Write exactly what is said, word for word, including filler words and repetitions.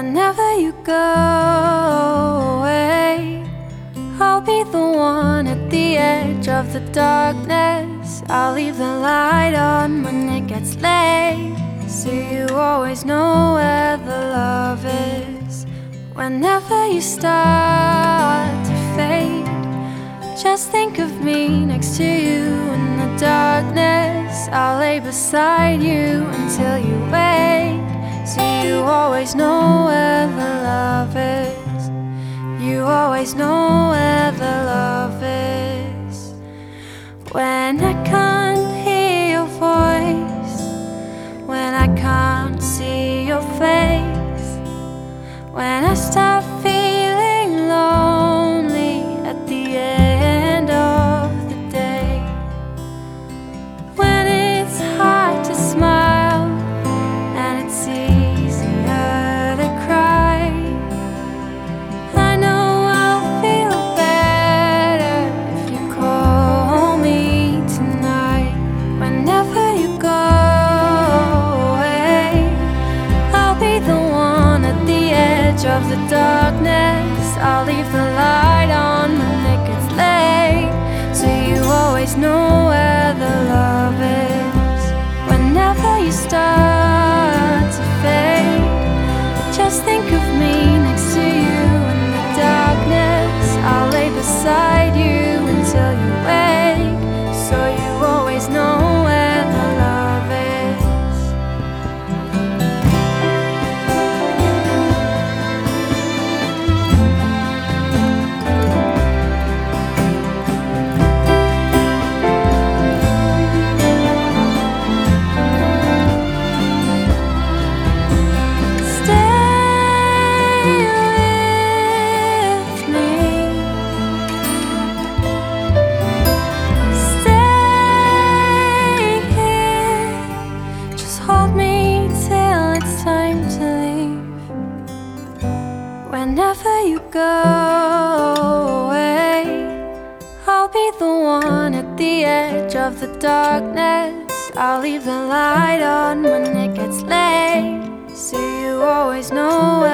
Whenever you go away, I'll be the one at the edge of the darkness. I'll leave the light on when it gets late, so you always know where the love is. Whenever you start to fade, just think of me next to you in the darkness. I'll lay beside you until you wake, so you always know where the love is. You always know where the love is. When I can't hear your voice, when I can't see your face, when I start feeling lonely at the end of the day, when it's hard to smile and it's easier to cry, I know I'll feel better if you call me tonight. Whenever you go away, I'll be the one at the edge of the darkness. I'll leave the light on when it gets late, so you always know where the love is. Whenever you start to fade, just think of me next to you in the darkness. I'll lay beside you until you wake, so you always know where the love is. Whenever you go away, I'll be the one at the edge of the darkness. I'll leave the light on when it gets late, so you always know